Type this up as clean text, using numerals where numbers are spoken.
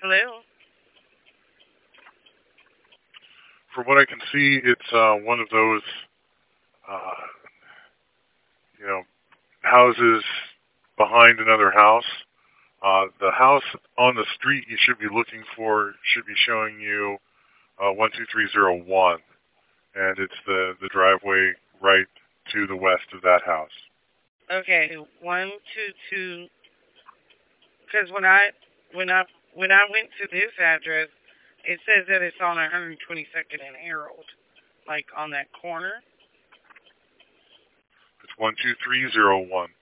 Hello. From what I can see, it's one of those, uh, you know, houses behind another house. The house on the street you should be looking for should be showing you 12301, and it's the driveway right to the west of that house. Okay. 122. Because when I went to this address, it says that it's on 122nd and Harold, like on that corner. It's 12301.